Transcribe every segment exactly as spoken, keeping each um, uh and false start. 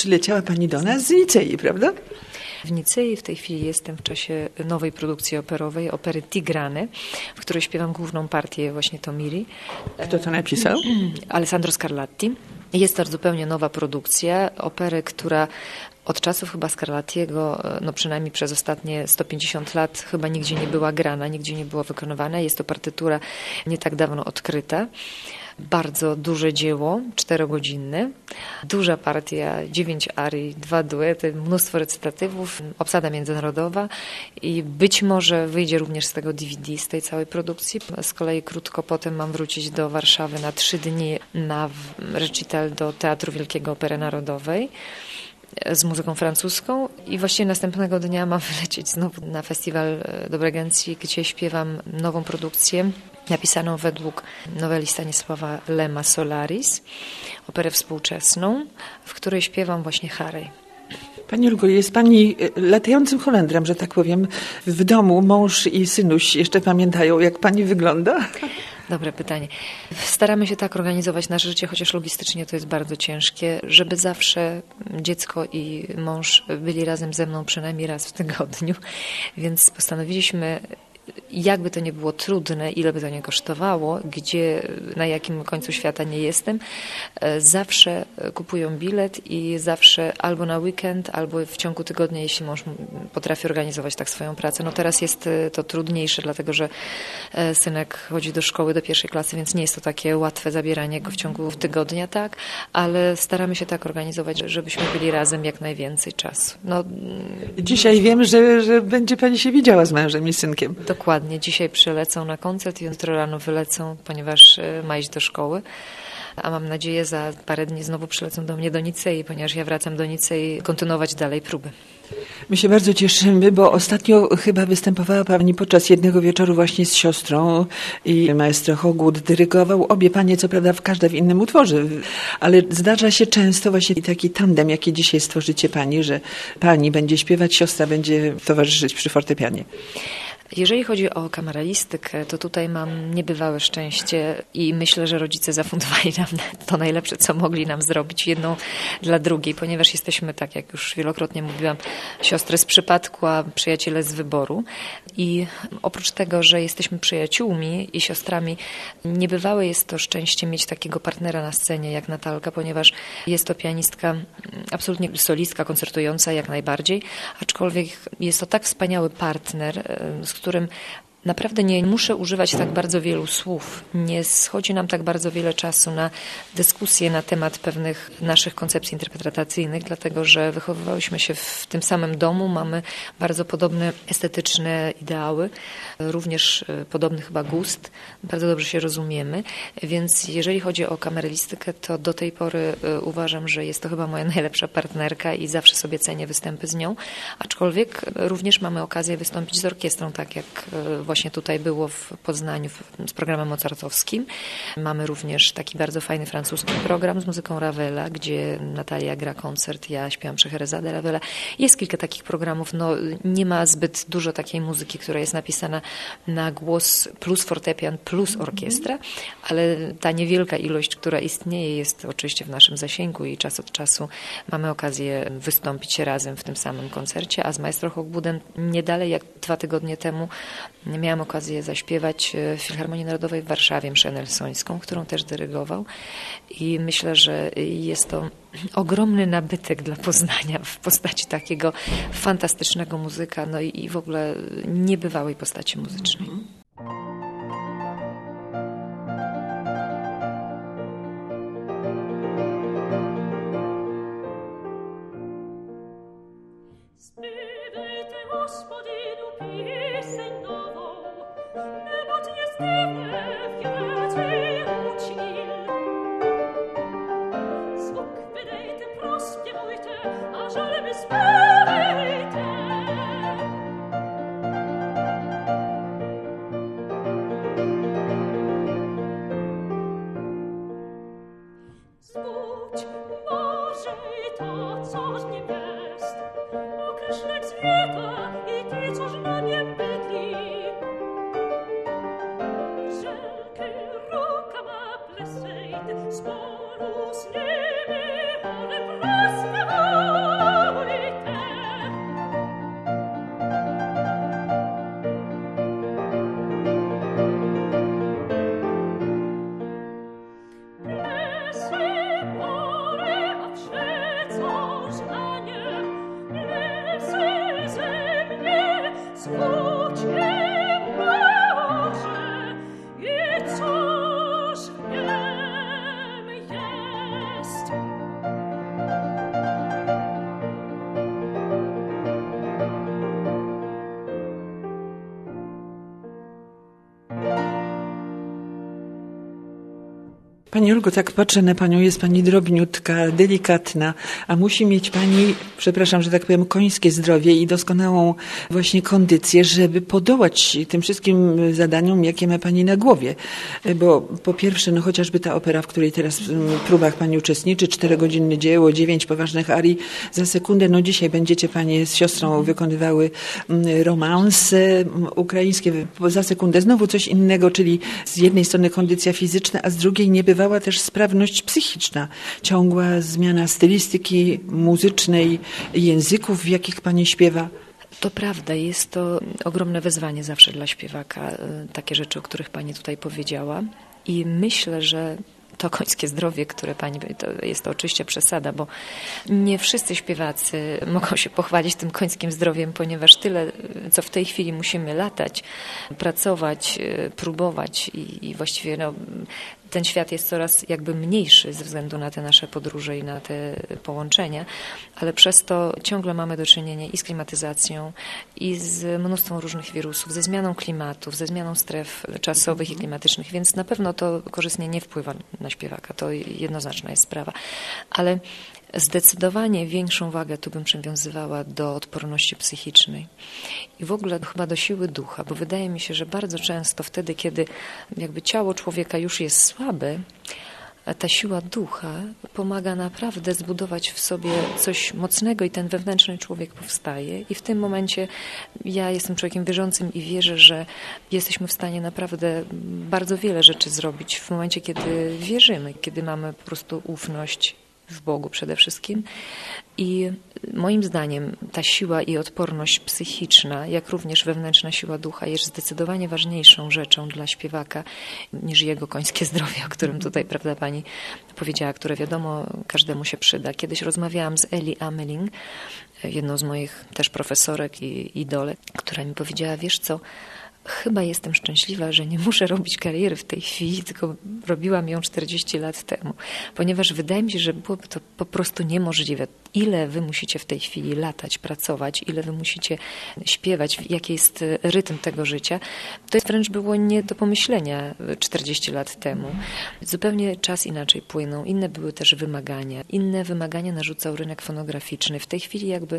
przyleciała pani do nas z Nicei, prawda? W Nicei w tej chwili jestem w czasie nowej produkcji operowej, opery Tigrane, w której śpiewam główną partię właśnie Tomiri. Kto to napisał? Alessandro Scarlatti. Jest to zupełnie nowa produkcja, opery, która od czasów chyba Scarlattiego, no przynajmniej przez ostatnie sto pięćdziesiąt lat chyba nigdzie nie była grana, nigdzie nie była wykonywana. Jest to partytura nie tak dawno odkryta. Bardzo duże dzieło, czterogodzinne, duża partia, dziewięć arii, dwa duety, mnóstwo recytatywów, obsada międzynarodowa i być może wyjdzie również z tego D V D, z tej całej produkcji. Z kolei krótko potem mam wrócić do Warszawy na trzy dni na recital do Teatru Wielkiego Opery Narodowej z muzyką francuską i właściwie następnego dnia mam wylecieć znowu na festiwal do Bregencji, gdzie śpiewam nową produkcję napisaną według noweli Stanisława Lema Solaris, operę współczesną, w której śpiewam właśnie Harej. Pani Olgo, jest pani latającym Holendrem, że tak powiem. W domu mąż i synuś jeszcze pamiętają, jak pani wygląda? Dobre pytanie. Staramy się tak organizować nasze życie, chociaż logistycznie to jest bardzo ciężkie, żeby zawsze dziecko i mąż byli razem ze mną przynajmniej raz w tygodniu, więc postanowiliśmy, jakby to nie było trudne, ile by to nie kosztowało, gdzie, na jakim końcu świata nie jestem, zawsze kupują bilet i zawsze albo na weekend, albo w ciągu tygodnia, jeśli mąż potrafi organizować tak swoją pracę. No teraz jest to trudniejsze, dlatego że synek chodzi do szkoły, do pierwszej klasy, więc nie jest to takie łatwe zabieranie go w ciągu tygodnia, tak, ale staramy się tak organizować, żebyśmy byli razem jak najwięcej czasu. No, dzisiaj wiem, że, że będzie pani się widziała z mężem i synkiem. Dokładnie. Dzisiaj przylecą na koncert i jutro rano wylecą, ponieważ ma iść do szkoły. A mam nadzieję, za parę dni znowu przylecą do mnie do Nicei, ponieważ ja wracam do Nicei kontynuować dalej próby. My się bardzo cieszymy, bo ostatnio chyba występowała pani podczas jednego wieczoru właśnie z siostrą i maestro Hogwood dyrygował. Obie panie, co prawda, w każda w innym utworze, ale zdarza się często właśnie taki tandem, jaki dzisiaj stworzycie pani, że pani będzie śpiewać, siostra będzie towarzyszyć przy fortepianie. Jeżeli chodzi o kameralistykę, to tutaj mam niebywałe szczęście i myślę, że rodzice zafundowali nam to najlepsze, co mogli nam zrobić, jedną dla drugiej, ponieważ jesteśmy, tak jak już wielokrotnie mówiłam, siostry z przypadku, a przyjaciele z wyboru. I oprócz tego, że jesteśmy przyjaciółmi i siostrami, niebywałe jest to szczęście mieć takiego partnera na scenie jak Natalka, ponieważ jest to pianistka absolutnie solistka, koncertująca jak najbardziej, aczkolwiek jest to tak wspaniały partner, z którym naprawdę nie muszę używać tak bardzo wielu słów. Nie schodzi nam tak bardzo wiele czasu na dyskusję na temat pewnych naszych koncepcji interpretacyjnych, dlatego że wychowywałyśmy się w tym samym domu, mamy bardzo podobne estetyczne ideały, również podobny chyba gust, bardzo dobrze się rozumiemy, więc jeżeli chodzi o kameralistykę, to do tej pory uważam, że jest to chyba moja najlepsza partnerka i zawsze sobie cenię występy z nią, aczkolwiek również mamy okazję wystąpić z orkiestrą, tak jak właśnie tutaj było w Poznaniu z programem mozartowskim. Mamy również taki bardzo fajny francuski program z muzyką Ravela, gdzie Natalia gra koncert, ja śpiewam Scheherazade Ravela. Jest kilka takich programów, no nie ma zbyt dużo takiej muzyki, która jest napisana na głos plus fortepian plus orkiestra, ale ta niewielka ilość, która istnieje, jest oczywiście w naszym zasięgu i czas od czasu mamy okazję wystąpić razem w tym samym koncercie, a z maestro Hogwoodem nie dalej jak dwa tygodnie temu miałam okazję zaśpiewać w Filharmonii Narodowej w Warszawie mszę nelsońską, którą też dyrygował i myślę, że jest to ogromny nabytek dla Poznania w postaci takiego fantastycznego muzyka, no i w ogóle niebywałej postaci muzycznej. Określek świata i ty, coż na nie bydli, Pani Olgo, tak patrzę na Panią, jest Pani drobniutka, delikatna, a musi mieć Pani, przepraszam, że tak powiem, końskie zdrowie i doskonałą właśnie kondycję, żeby podołać tym wszystkim zadaniom, jakie ma Pani na głowie. Bo po pierwsze, no chociażby ta opera, w której teraz w próbach Pani uczestniczy, czterogodzinne dzieło, dziewięć poważnych arii za sekundę. No dzisiaj będziecie Panie z siostrą wykonywały romanse ukraińskie za sekundę. Znowu coś innego, czyli z jednej strony kondycja fizyczna, a z drugiej nie bywa też sprawność psychiczna, ciągła zmiana stylistyki muzycznej, języków, w jakich Pani śpiewa. To prawda, jest to ogromne wyzwanie zawsze dla śpiewaka, takie rzeczy, o których Pani tutaj powiedziała. I myślę, że to końskie zdrowie, które Pani, to jest to oczywiście przesada, bo nie wszyscy śpiewacy mogą się pochwalić tym końskim zdrowiem, ponieważ tyle, co w tej chwili musimy latać, pracować, próbować i, i właściwie no, ten świat jest coraz jakby mniejszy ze względu na te nasze podróże i na te połączenia, ale przez to ciągle mamy do czynienia i z klimatyzacją, i z mnóstwem różnych wirusów, ze zmianą klimatów, ze zmianą stref czasowych i klimatycznych, więc na pewno to korzystnie nie wpływa na śpiewaka, to jednoznaczna jest sprawa. Ale zdecydowanie większą wagę tu bym przywiązywała do odporności psychicznej i w ogóle chyba do siły ducha, bo wydaje mi się, że bardzo często wtedy, kiedy jakby ciało człowieka już jest słabe, ta siła ducha pomaga naprawdę zbudować w sobie coś mocnego i ten wewnętrzny człowiek powstaje. I w tym momencie ja jestem człowiekiem wierzącym i wierzę, że jesteśmy w stanie naprawdę bardzo wiele rzeczy zrobić w momencie, kiedy wierzymy, kiedy mamy po prostu ufność w Bogu przede wszystkim. I moim zdaniem ta siła i odporność psychiczna, jak również wewnętrzna siła ducha jest zdecydowanie ważniejszą rzeczą dla śpiewaka niż jego końskie zdrowie, o którym tutaj, prawda, Pani powiedziała, które wiadomo każdemu się przyda. Kiedyś rozmawiałam z Eli Ameling, jedną z moich też profesorek i idolek, która mi powiedziała, wiesz co, chyba jestem szczęśliwa, że nie muszę robić kariery w tej chwili, tylko robiłam ją czterdzieści lat temu, ponieważ wydaje mi się, że byłoby to po prostu niemożliwe. Ile wy musicie w tej chwili latać, pracować, ile wy musicie śpiewać, jaki jest rytm tego życia, to jest wręcz było nie do pomyślenia czterdzieści lat temu. Zupełnie czas inaczej płynął, inne były też wymagania, inne wymagania narzucał rynek fonograficzny. W tej chwili jakby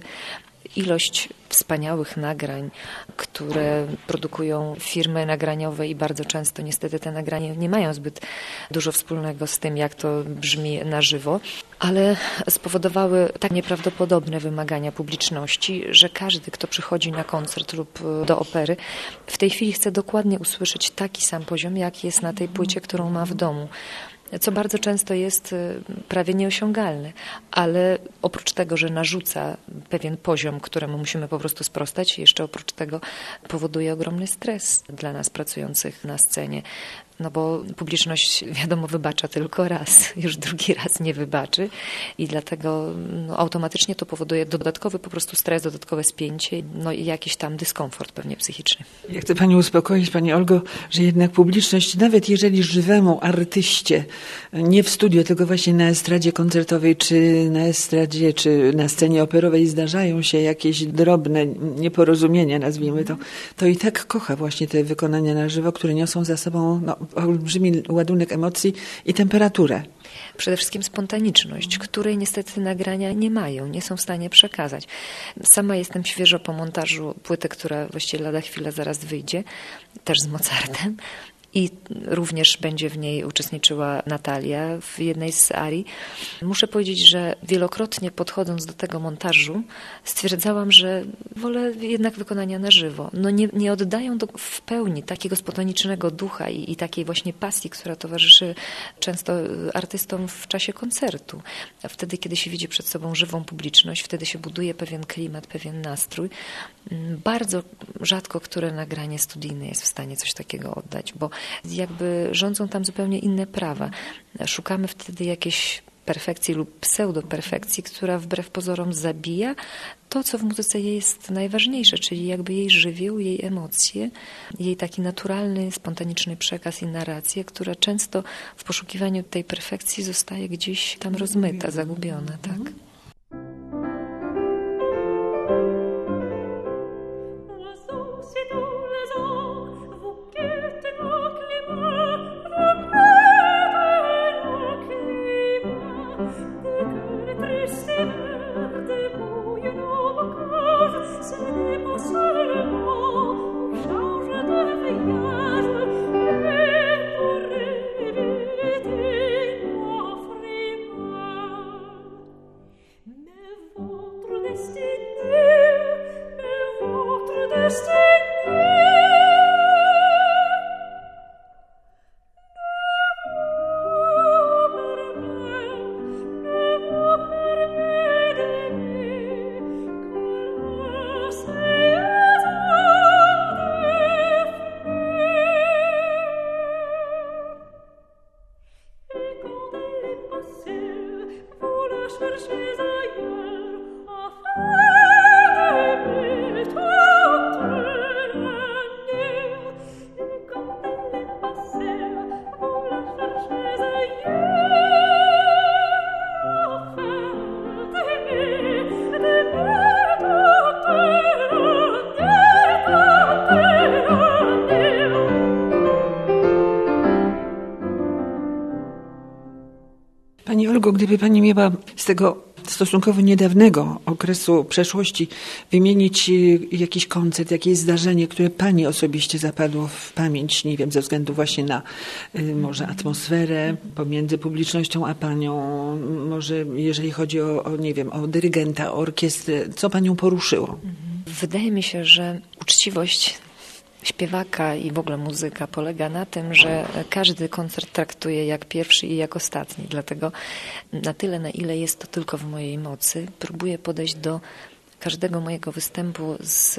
ilość wspaniałych nagrań, które produkują firmy nagraniowe i bardzo często niestety te nagrania nie mają zbyt dużo wspólnego z tym, jak to brzmi na żywo, ale spowodowały tak nieprawdopodobne wymagania publiczności, że każdy, kto przychodzi na koncert lub do opery, w tej chwili chce dokładnie usłyszeć taki sam poziom, jak jest na tej płycie, którą ma w domu. Co bardzo często jest prawie nieosiągalne, ale oprócz tego, że narzuca pewien poziom, któremu musimy po prostu sprostać, jeszcze oprócz tego powoduje ogromny stres dla nas pracujących na scenie. No bo publiczność, wiadomo, wybacza tylko raz, już drugi raz nie wybaczy i dlatego no, automatycznie to powoduje dodatkowy po prostu stres, dodatkowe spięcie, no i jakiś tam dyskomfort pewnie psychiczny. Ja chcę Pani uspokoić, Pani Olgo, że jednak publiczność, nawet jeżeli żywemu artyście, nie w studio, tylko właśnie na estradzie koncertowej, czy na estradzie, czy na scenie operowej zdarzają się jakieś drobne nieporozumienia, nazwijmy to, to i tak kocha właśnie te wykonania na żywo, które niosą za sobą no, olbrzymi ładunek emocji i temperaturę. Przede wszystkim spontaniczność, której niestety nagrania nie mają, nie są w stanie przekazać. Sama jestem świeżo po montażu płyty, która właściwie lada chwilę zaraz wyjdzie, też z Mozartem. I również będzie w niej uczestniczyła Natalia w jednej z arii. Muszę powiedzieć, że wielokrotnie podchodząc do tego montażu stwierdzałam, że wolę jednak wykonania na żywo. No nie, nie oddają do, w pełni takiego spontanicznego ducha i, i takiej właśnie pasji, która towarzyszy często artystom w czasie koncertu. A wtedy, kiedy się widzi przed sobą żywą publiczność, wtedy się buduje pewien klimat, pewien nastrój. Bardzo rzadko które nagranie studyjne jest w stanie coś takiego oddać, bo jakby rządzą tam zupełnie inne prawa. Szukamy wtedy jakiejś perfekcji lub pseudoperfekcji, która wbrew pozorom zabija to, co w muzyce jest najważniejsze, czyli jakby jej żywioł, jej emocje, jej taki naturalny, spontaniczny przekaz i narrację, która często w poszukiwaniu tej perfekcji zostaje gdzieś tam rozmyta, zagubiona, tak? Pani Olgo, gdyby Pani miała z tego stosunkowo niedawnego okresu przeszłości wymienić jakiś koncert, jakieś zdarzenie, które Pani osobiście zapadło w pamięć, nie wiem, ze względu właśnie na y, może atmosferę pomiędzy publicznością a Panią, może jeżeli chodzi o, o, nie wiem, o dyrygenta, o orkiestrę, co Panią poruszyło? Wydaje mi się, że uczciwość śpiewaka i w ogóle muzyka polega na tym, że każdy koncert traktuje jak pierwszy i jak ostatni. Dlatego na tyle, na ile jest to tylko w mojej mocy, próbuję podejść do każdego mojego występu z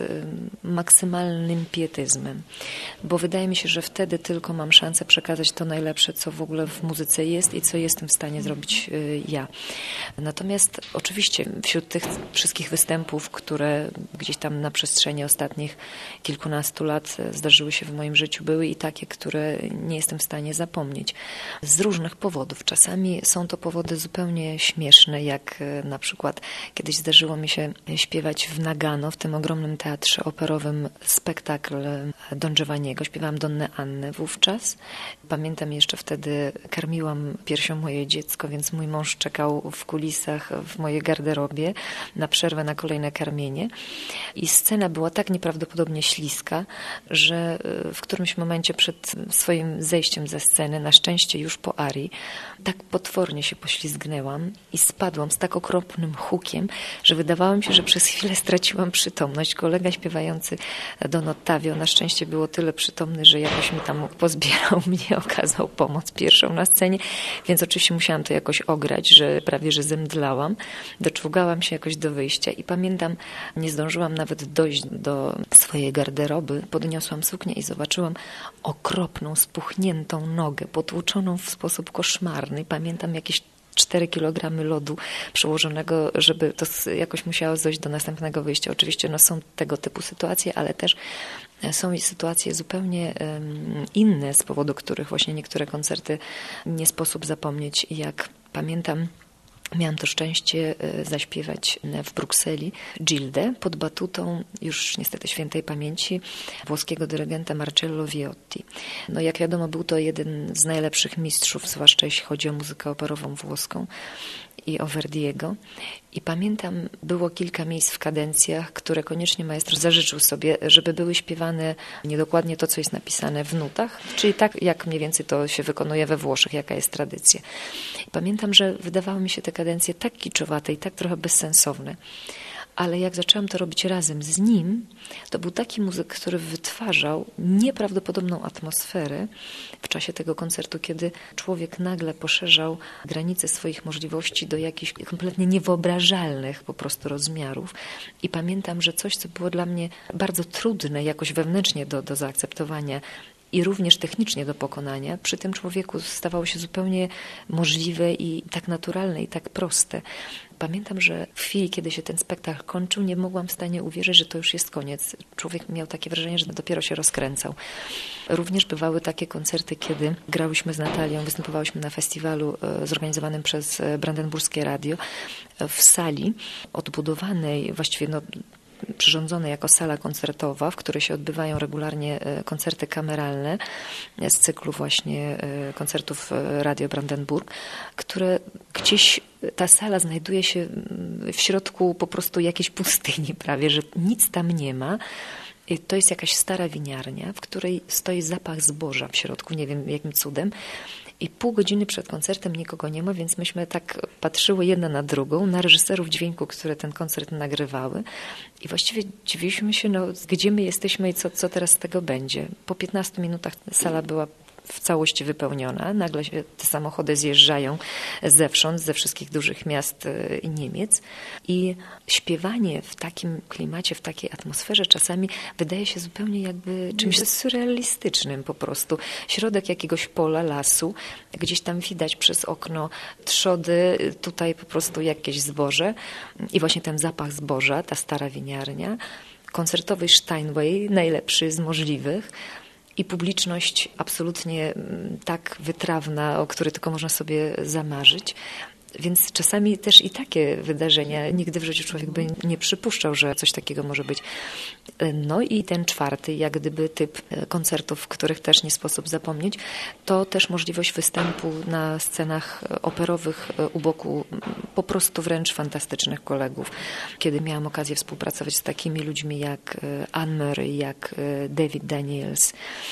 maksymalnym pietyzmem, bo wydaje mi się, że wtedy tylko mam szansę przekazać to najlepsze, co w ogóle w muzyce jest i co jestem w stanie zrobić ja. Natomiast oczywiście wśród tych wszystkich występów, które gdzieś tam na przestrzeni ostatnich kilkunastu lat zdarzyły się w moim życiu, były i takie, które nie jestem w stanie zapomnieć. Z różnych powodów. Czasami są to powody zupełnie śmieszne, jak na przykład kiedyś zdarzyło mi się śpiewać w Nagano, w tym ogromnym teatrze operowym, spektakl Don Giovanniego. Śpiewałam Donnę Annę wówczas. Pamiętam, jeszcze wtedy karmiłam piersią moje dziecko, więc mój mąż czekał w kulisach w mojej garderobie na przerwę na kolejne karmienie. I scena była tak nieprawdopodobnie śliska, że w którymś momencie przed swoim zejściem ze sceny, na szczęście już po arii, tak potwornie się poślizgnęłam i spadłam z tak okropnym hukiem, że wydawało mi się, że przez chwilę straciłam przytomność. Kolega śpiewający Don Ottavio na szczęście było tyle przytomny, że jakoś mi tam pozbierał mnie, okazał pomoc pierwszą na scenie, więc oczywiście musiałam to jakoś ograć, że prawie, że zemdlałam. Doczołgałam się jakoś do wyjścia i pamiętam, nie zdążyłam nawet dojść do swojej garderoby, podniosłam suknię i zobaczyłam okropną, spuchniętą nogę, potłuczoną w sposób koszmarny. Pamiętam jakieś cztery kilogramy lodu przełożonego, żeby to jakoś musiało dojść do następnego wyjścia. Oczywiście no, są tego typu sytuacje, ale też są sytuacje zupełnie um, inne, z powodu których właśnie niektóre koncerty nie sposób zapomnieć. Jak pamiętam, miałam to szczęście zaśpiewać w Brukseli Gildę pod batutą już niestety świętej pamięci włoskiego dyrygenta Marcello Viotti. No jak wiadomo, był to jeden z najlepszych mistrzów, zwłaszcza jeśli chodzi o muzykę operową włoską i o Verdiego. I pamiętam, było kilka miejsc w kadencjach, które koniecznie maestro zażyczył sobie, żeby były śpiewane niedokładnie to, co jest napisane w nutach, czyli tak, jak mniej więcej to się wykonuje we Włoszech, jaka jest tradycja. I pamiętam, że wydawały mi się te kadencje tak kiczowate i tak trochę bezsensowne, ale jak zaczęłam to robić razem z nim, to był taki muzyk, który wytwarzał nieprawdopodobną atmosferę w czasie tego koncertu, kiedy człowiek nagle poszerzał granice swoich możliwości do jakichś kompletnie niewyobrażalnych po prostu rozmiarów. I pamiętam, że coś, co było dla mnie bardzo trudne jakoś wewnętrznie do, do zaakceptowania i również technicznie do pokonania, przy tym człowieku stawało się zupełnie możliwe i tak naturalne i tak proste. Pamiętam, że w chwili, kiedy się ten spektakl kończył, nie mogłam w stanie uwierzyć, że to już jest koniec. Człowiek miał takie wrażenie, że dopiero się rozkręcał. Również bywały takie koncerty, kiedy grałyśmy z Natalią, występowałyśmy na festiwalu zorganizowanym przez Brandenburskie Radio w sali odbudowanej, właściwie no, przyrządzonej jako sala koncertowa, w której się odbywają regularnie koncerty kameralne z cyklu właśnie koncertów Radio Brandenburg, które gdzieś ta sala znajduje się w środku po prostu jakiejś pustyni prawie, że nic tam nie ma. To jest jakaś stara winiarnia, w której stoi zapach zboża w środku, nie wiem jakim cudem. I pół godziny przed koncertem nikogo nie ma, więc myśmy tak patrzyły jedna na drugą, na reżyserów dźwięku, które ten koncert nagrywały. I właściwie dziwiliśmy się, no, gdzie my jesteśmy i co, co teraz z tego będzie. Po piętnastu minutach sala była w całości wypełniona. Nagle się te samochody zjeżdżają zewsząd, ze wszystkich dużych miast i Niemiec. I śpiewanie w takim klimacie, w takiej atmosferze czasami wydaje się zupełnie jakby czymś surrealistycznym po prostu. Środek jakiegoś pola, lasu, gdzieś tam widać przez okno trzody, tutaj po prostu jakieś zboże i właśnie ten zapach zboża, ta stara winiarnia, koncertowy Steinway, najlepszy z możliwych, i publiczność absolutnie tak wytrawna, o której tylko można sobie zamarzyć. Więc czasami też i takie wydarzenia, nigdy w życiu człowiek by nie przypuszczał, że coś takiego może być. No i ten czwarty, jak gdyby typ koncertów, których też nie sposób zapomnieć, to też możliwość występu na scenach operowych u boku po prostu wręcz fantastycznych kolegów. Kiedy miałam okazję współpracować z takimi ludźmi jak Anne Murray, jak David Daniels,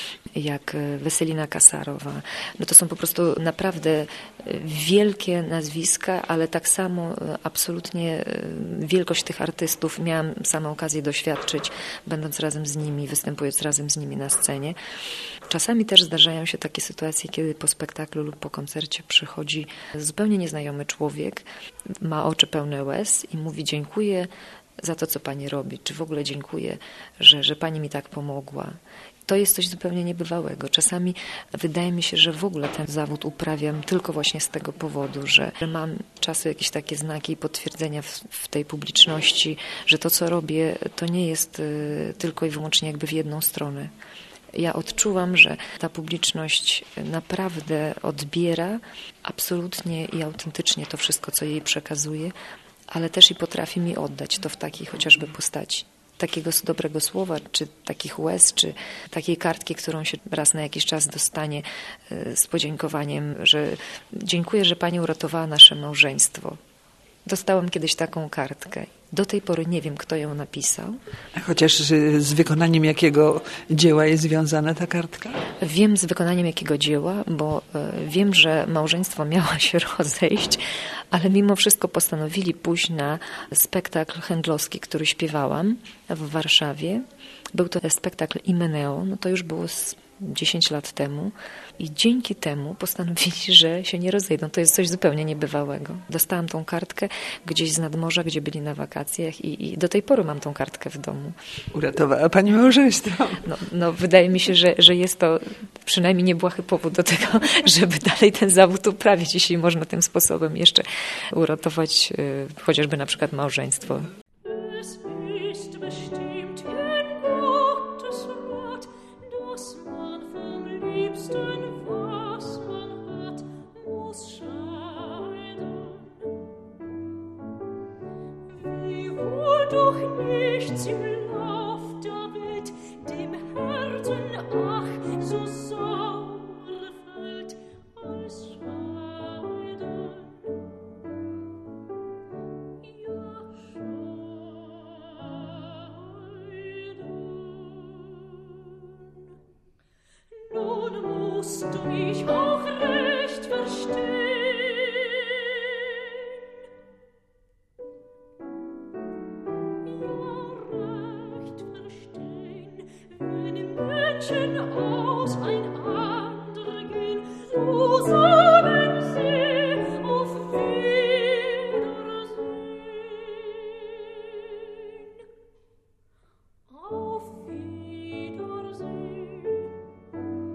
jak Weselina Kasarowa, no to są po prostu naprawdę wielkie nazwiska, ale tak samo absolutnie wielkość tych artystów miałam samą okazję doświadczyć, będąc razem z nimi, występując razem z nimi na scenie. Czasami też zdarzają się takie sytuacje, kiedy po spektaklu lub po koncercie przychodzi zupełnie nieznajomy człowiek, ma oczy pełne łez i mówi: dziękuję za to, co pani robi, czy w ogóle dziękuję, że, że pani mi tak pomogła. To jest coś zupełnie niebywałego. Czasami wydaje mi się, że w ogóle ten zawód uprawiam tylko właśnie z tego powodu, że mam czasem jakieś takie znaki i potwierdzenia w, w tej publiczności, że to, co robię, to nie jest y, tylko i wyłącznie jakby w jedną stronę. Ja odczuwam, że ta publiczność naprawdę odbiera absolutnie i autentycznie to wszystko, co jej przekazuje, ale też i potrafi mi oddać to w takiej chociażby postaci. Takiego dobrego słowa, czy takich łez, czy takiej kartki, którą się raz na jakiś czas dostanie z podziękowaniem, że dziękuję, że pani uratowała nasze małżeństwo. Dostałam kiedyś taką kartkę. Do tej pory nie wiem, kto ją napisał. Chociaż z wykonaniem jakiego dzieła jest związana ta kartka? Wiem z wykonaniem jakiego dzieła, bo wiem, że małżeństwo miało się rozejść, ale mimo wszystko postanowili pójść na spektakl handlowski, który śpiewałam w Warszawie. Był to spektakl Imeneo, no to już było z dziesięć lat temu i dzięki temu postanowili, że się nie rozejdą. To jest coś zupełnie niebywałego. Dostałam tą kartkę gdzieś z nadmorza, gdzie byli na wakacjach i, i do tej pory mam tą kartkę w domu. Uratowała pani małżeństwo. No, no wydaje mi się, że, że jest to przynajmniej niebłahy powód do tego, żeby dalej ten zawód uprawiać, jeśli można tym sposobem jeszcze uratować y, chociażby na przykład małżeństwo. Doch nichts im Lauf der Welt dem Herzen, ach, so sauer fällt als Scheiden. Ja, Scheiden. Nun musst du mich auch recht verstehen. Aus ein ander gehen, so sagen sie auf Wiedersehen. Auf Wiedersehen.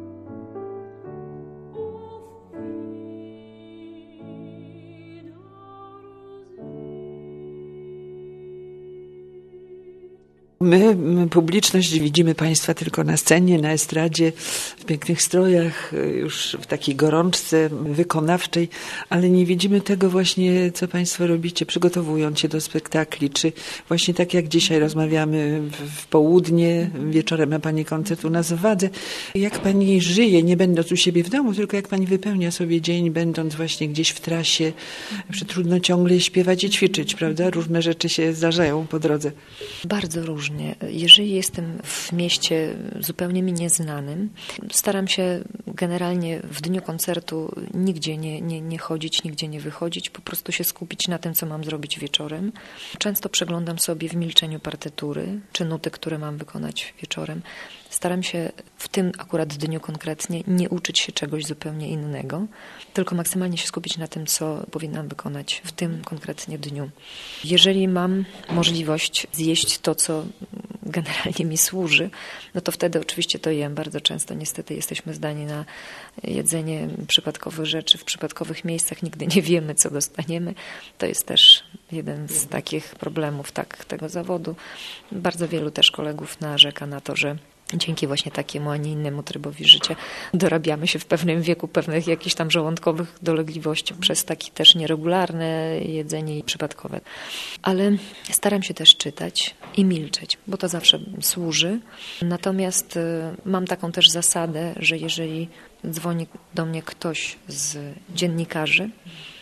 My, publiczność, widzimy Państwa tylko na scenie, na estradzie, w pięknych strojach, już w takiej gorączce wykonawczej, ale nie widzimy tego właśnie, co Państwo robicie, przygotowując się do spektakli, czy właśnie tak jak dzisiaj rozmawiamy w południe, wieczorem ma Pani koncert u nas w Wadze. Jak Pani żyje, nie będąc u siebie w domu, tylko jak Pani wypełnia sobie dzień, będąc właśnie gdzieś w trasie, że trudno ciągle śpiewać i ćwiczyć, prawda? Różne rzeczy się zdarzają po drodze. Bardzo różnie. Jeżeli jestem w mieście zupełnie mi nieznanym, staram się generalnie w dniu koncertu nigdzie nie, nie, nie chodzić, nigdzie nie wychodzić, po prostu się skupić na tym, co mam zrobić wieczorem. Często przeglądam sobie w milczeniu partytury, czy nuty, które mam wykonać wieczorem. Staram się w tym akurat dniu konkretnie nie uczyć się czegoś zupełnie innego, tylko maksymalnie się skupić na tym, co powinnam wykonać w tym konkretnie dniu. Jeżeli mam możliwość zjeść to, co generalnie mi służy, no to wtedy oczywiście to jem. Bardzo często niestety jesteśmy zdani na jedzenie przypadkowych rzeczy w przypadkowych miejscach. Nigdy nie wiemy, co dostaniemy. To jest też jeden z takich problemów tak, tego zawodu. Bardzo wielu też kolegów narzeka na to, że dzięki właśnie takiemu, a nie innemu trybowi życia dorabiamy się w pewnym wieku pewnych jakichś tam żołądkowych dolegliwości przez takie też nieregularne jedzenie i przypadkowe. Ale staram się też czytać i milczeć, bo to zawsze służy. Natomiast y, mam taką też zasadę, że jeżeli dzwoni do mnie ktoś z dziennikarzy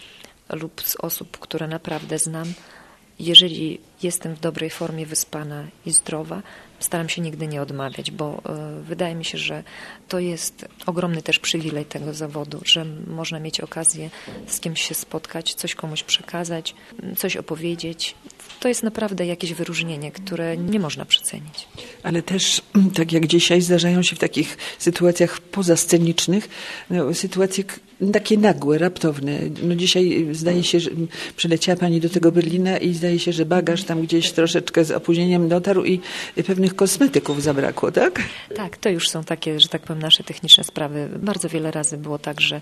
lub z osób, które naprawdę znam, jeżeli jestem w dobrej formie, wyspana i zdrowa, staram się nigdy nie odmawiać, bo y, wydaje mi się, że to jest ogromny też przywilej tego zawodu, że można mieć okazję z kimś się spotkać, coś komuś przekazać, coś opowiedzieć. To jest naprawdę jakieś wyróżnienie, które nie można przecenić. Ale też, tak jak dzisiaj, zdarzają się w takich sytuacjach pozascenicznych, no, sytuacje takie nagłe, raptowne. No dzisiaj zdaje się, że przyleciała Pani do tego Berlina i zdaje się, że bagaż tam gdzieś troszeczkę z opóźnieniem dotarł i pewnych kosmetyków zabrakło, tak? Tak, to już są takie, że tak powiem, nasze techniczne sprawy. Bardzo wiele razy było tak, że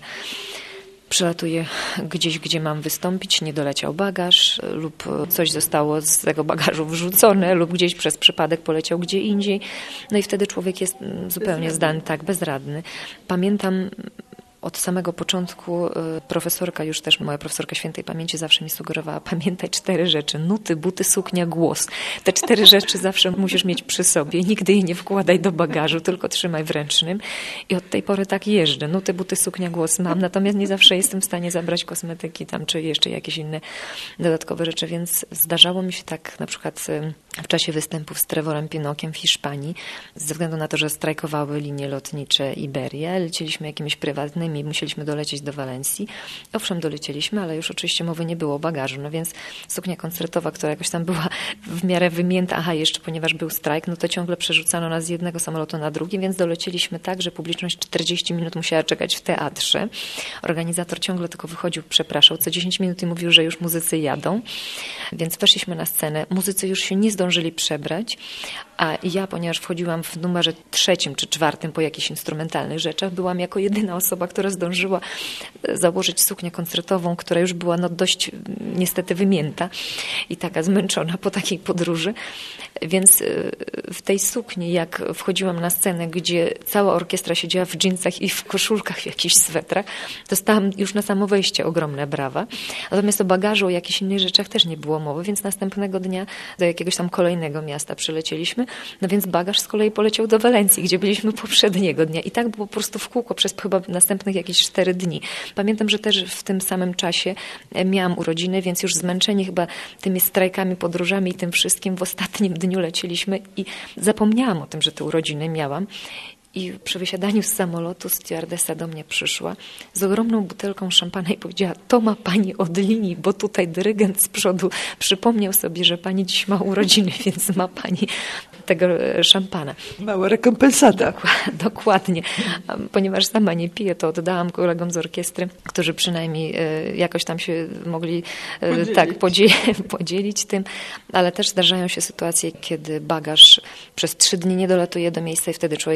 przylatuję gdzieś, gdzie mam wystąpić, nie doleciał bagaż lub coś zostało z tego bagażu wrzucone lub gdzieś przez przypadek poleciał gdzie indziej. No i wtedy człowiek jest zupełnie zdany, tak, bezradny. Pamiętam od samego początku profesorka, już też moja profesorka świętej pamięci zawsze mi sugerowała, pamiętaj cztery rzeczy, nuty, buty, suknia, głos. Te cztery rzeczy zawsze musisz mieć przy sobie, nigdy je nie wkładaj do bagażu, tylko trzymaj w ręcznym. I od tej pory tak jeżdżę, nuty, buty, suknia, głos mam, natomiast nie zawsze jestem w stanie zabrać kosmetyki tam, czy jeszcze jakieś inne dodatkowe rzeczy, więc zdarzało mi się tak na przykład w czasie występów z Trevorem Pinokiem w Hiszpanii, ze względu na to, że strajkowały linie lotnicze Iberia, lecieliśmy jakimiś prywatnymi, musieliśmy dolecieć do Walencji. Owszem, dolecieliśmy, ale już oczywiście mowy nie było o bagażu, no więc suknia koncertowa, która jakoś tam była w miarę wymięta, aha, jeszcze ponieważ był strajk, no to ciągle przerzucano nas z jednego samolotu na drugi, więc dolecieliśmy tak, że publiczność czterdzieści minut musiała czekać w teatrze. Organizator ciągle tylko wychodził, przepraszał, co dziesięć minut i mówił, że już muzycy jadą, więc weszliśmy na scenę. Muzycy już się nie zdążyli przebrać, a ja, ponieważ wchodziłam w numerze trzecim czy czwartym po jakichś instrumentalnych rzeczach, byłam jako jedyna osoba, która zdążyła założyć suknię koncertową, która już była no dość niestety wymięta i taka zmęczona po takiej podróży. Więc w tej sukni, jak wchodziłam na scenę, gdzie cała orkiestra siedziała w dżinsach i w koszulkach, w jakichś swetrach, dostałam już na samo wejście ogromne brawa. Natomiast o bagażu, o jakichś innych rzeczach też nie było mowy, więc następnego dnia do jakiegoś tam kolejnego miasta przylecieliśmy, no więc bagaż z kolei poleciał do Walencji, gdzie byliśmy poprzedniego dnia i tak było po prostu w kółko przez chyba następnych jakieś cztery dni. Pamiętam, że też w tym samym czasie miałam urodziny, więc już zmęczeni chyba tymi strajkami, podróżami i tym wszystkim w ostatnim dniu lecieliśmy i zapomniałam o tym, że te urodziny miałam. I przy wysiadaniu z samolotu stewardessa do mnie przyszła z ogromną butelką szampana i powiedziała, to ma pani od linii, bo tutaj dyrygent z przodu przypomniał sobie, że pani dziś ma urodziny, więc ma pani tego szampana. Mała rekompensata. Dokładnie. Ponieważ sama nie piję, to oddałam kolegom z orkiestry, którzy przynajmniej jakoś tam się mogli podzielić. tak podzielić, podzielić tym, ale też zdarzają się sytuacje, kiedy bagaż przez trzy dni nie dolatuje do miejsca i wtedy człowiek jest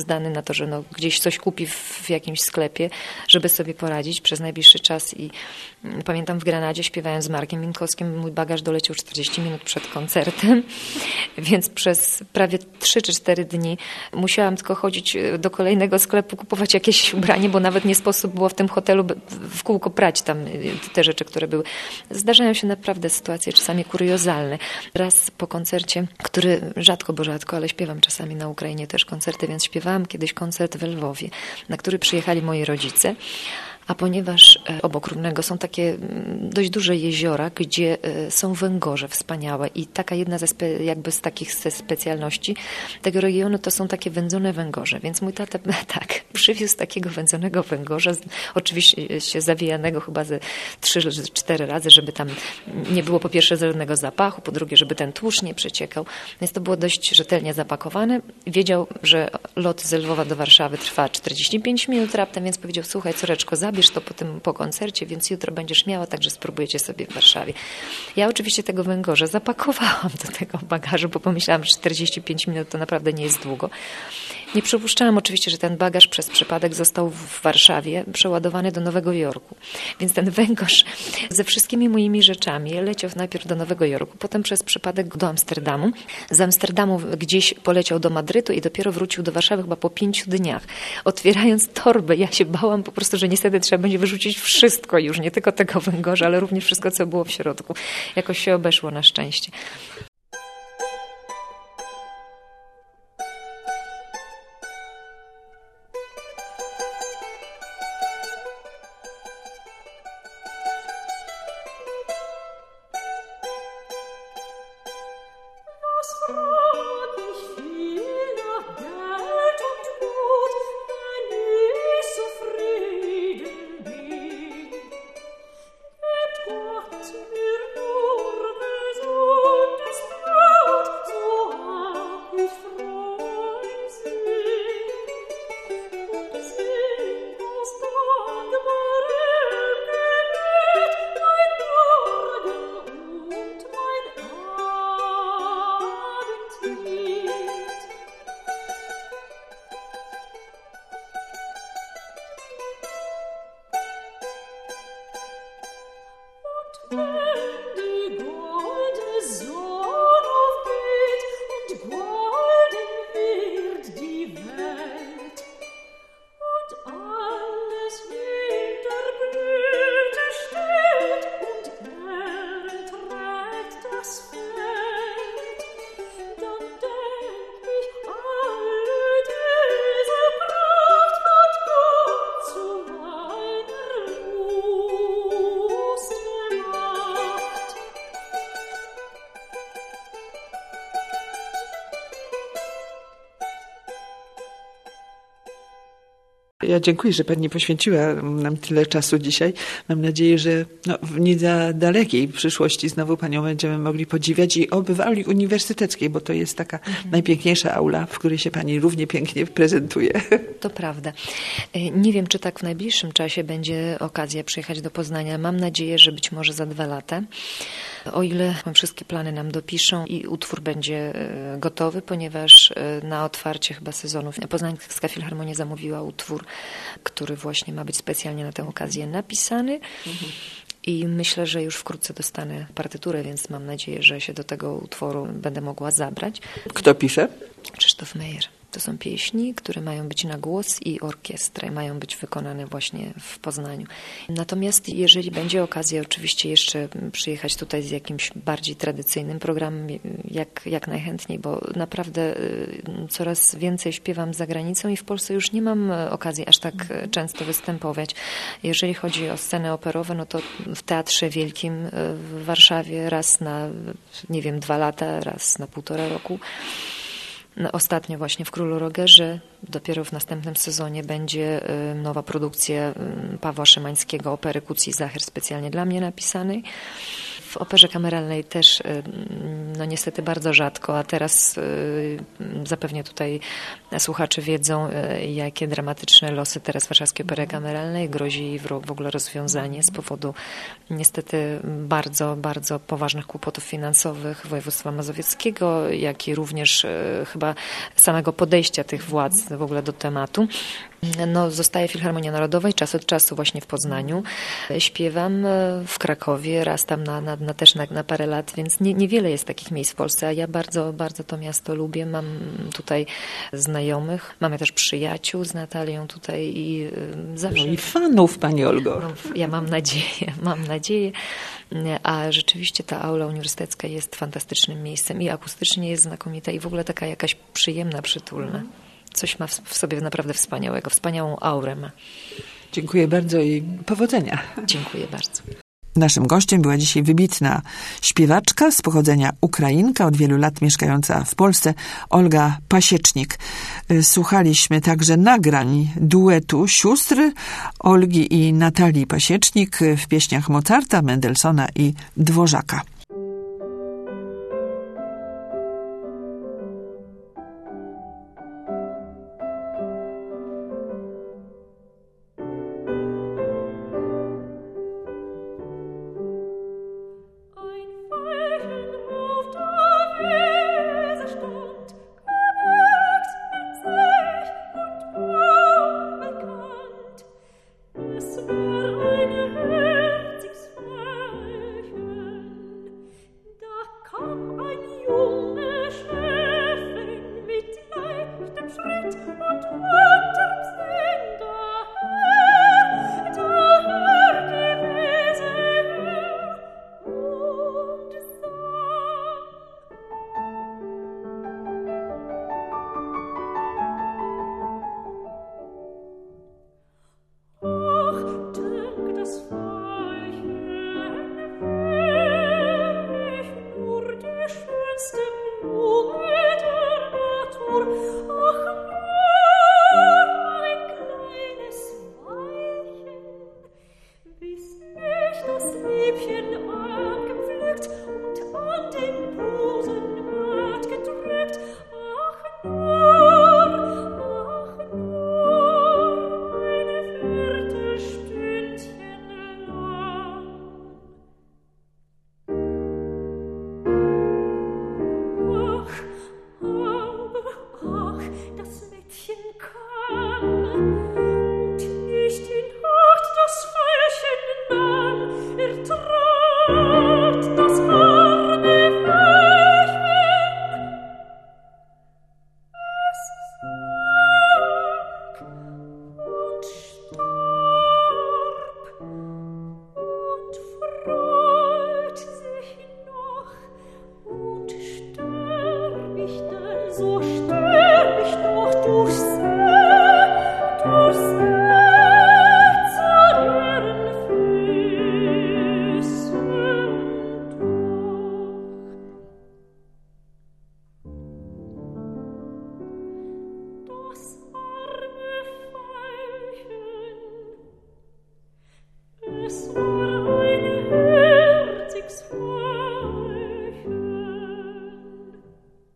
zdany na to, że no, gdzieś coś kupi w, w jakimś sklepie, żeby sobie poradzić przez najbliższy czas i mm, pamiętam w Granadzie śpiewając z Markiem Minkowskim, mój bagaż doleciał czterdzieści minut przed koncertem, więc przez prawie trzy czy cztery dni musiałam tylko chodzić do kolejnego sklepu, kupować jakieś ubranie, bo nawet nie sposób było w tym hotelu w kółko prać tam te rzeczy, które były. Zdarzają się naprawdę sytuacje czasami kuriozalne. Raz po koncercie, który rzadko, bo rzadko, ale śpiewam czasami na Ukrainie też koncerty, więc śpiewałam kiedyś koncert w Lwowie, na który przyjechali moi rodzice. A ponieważ obok Równego są takie dość duże jeziora, gdzie są węgorze wspaniałe i taka jedna ze spe, jakby z takich ze specjalności tego regionu to są takie wędzone węgorze. Więc mój tata tak przywiózł takiego wędzonego węgorza, oczywiście zawijanego chyba ze trzy, cztery razy, żeby tam nie było po pierwsze żadnego zapachu, po drugie, żeby ten tłuszcz nie przeciekał. Więc to było dość rzetelnie zapakowane. Wiedział, że lot z Lwowa do Warszawy trwa czterdzieści pięć minut raptem, więc powiedział, słuchaj córeczko, zabierz to po tym po koncercie, więc jutro będziesz miała, także spróbujecie sobie w Warszawie. Ja oczywiście tego węgorza zapakowałam do tego bagażu, bo pomyślałam, że czterdzieści pięć minut to naprawdę nie jest długo. Nie przypuszczałam oczywiście, że ten bagaż przez przypadek został w Warszawie przeładowany do Nowego Jorku. Więc ten węgorz ze wszystkimi moimi rzeczami leciał najpierw do Nowego Jorku, potem przez przypadek do Amsterdamu. Z Amsterdamu gdzieś poleciał do Madrytu i dopiero wrócił do Warszawy chyba po pięciu dniach. Otwierając torbę, ja się bałam po prostu, że niestety trzeba będzie wyrzucić wszystko już, nie tylko tego węgorza, ale również wszystko, co było w środku. Jakoś się obeszło na szczęście. Ja dziękuję, że Pani poświęciła nam tyle czasu dzisiaj. Mam nadzieję, że no, w nie za dalekiej przyszłości znowu Panią będziemy mogli podziwiać i oby w auli uniwersyteckiej, bo to jest taka mhm. najpiękniejsza aula, w której się Pani równie pięknie prezentuje. To prawda. Nie wiem, czy tak w najbliższym czasie będzie okazja przyjechać do Poznania. Mam nadzieję, że być może za dwa lata. O ile wszystkie plany nam dopiszą i utwór będzie gotowy, ponieważ na otwarcie chyba sezonu Poznańska Filharmonia zamówiła utwór, który właśnie ma być specjalnie na tę okazję napisany. Mhm. I myślę, że już wkrótce dostanę partyturę, więc mam nadzieję, że się do tego utworu będę mogła zabrać. Kto pisze? Krzysztof Meyer. To są pieśni, które mają być na głos i orkiestrę, mają być wykonane właśnie w Poznaniu. Natomiast jeżeli będzie okazja oczywiście jeszcze przyjechać tutaj z jakimś bardziej tradycyjnym programem, jak, jak najchętniej, bo naprawdę coraz więcej śpiewam za granicą i w Polsce już nie mam okazji aż tak często występować. Jeżeli chodzi o scenę operową, no to w Teatrze Wielkim w Warszawie raz na, nie wiem, dwa lata, raz na półtora roku. Ostatnio właśnie w Królu Rogerze, dopiero w następnym sezonie będzie nowa produkcja Pawła Szymańskiego, opery Kuc i Zacher specjalnie dla mnie napisanej. W w operze kameralnej też no niestety bardzo rzadko, a teraz zapewne tutaj słuchacze wiedzą, jakie dramatyczne losy teraz Warszawskiej Opery Kameralnej grozi w ogóle rozwiązanie z powodu niestety bardzo, bardzo poważnych kłopotów finansowych województwa mazowieckiego, jak i również chyba samego podejścia tych władz w ogóle do tematu. No, zostaje Filharmonia Narodowa i czas od czasu właśnie w Poznaniu. Śpiewam w Krakowie, raz tam na, na, na też na, na parę lat, więc nie, niewiele jest takich miejsc w Polsce, a ja bardzo, bardzo to miasto lubię. Mam tutaj znajomych, mamy też przyjaciół z Natalią tutaj i zawsze... No i fanów, Pani Olgo. No, ja mam nadzieję, mam nadzieję, a rzeczywiście ta aula uniwersytecka jest fantastycznym miejscem i akustycznie jest znakomita i w ogóle taka jakaś przyjemna, przytulna. Coś ma w sobie naprawdę wspaniałego, wspaniałą aurę ma. Dziękuję bardzo i powodzenia. Dziękuję bardzo. Naszym gościem była dzisiaj wybitna śpiewaczka z pochodzenia Ukrainka, od wielu lat mieszkająca w Polsce, Olga Pasiecznik. Słuchaliśmy także nagrań duetu sióstr Olgi i Natalii Pasiecznik w pieśniach Mozarta, Mendelssohna i Dworzaka.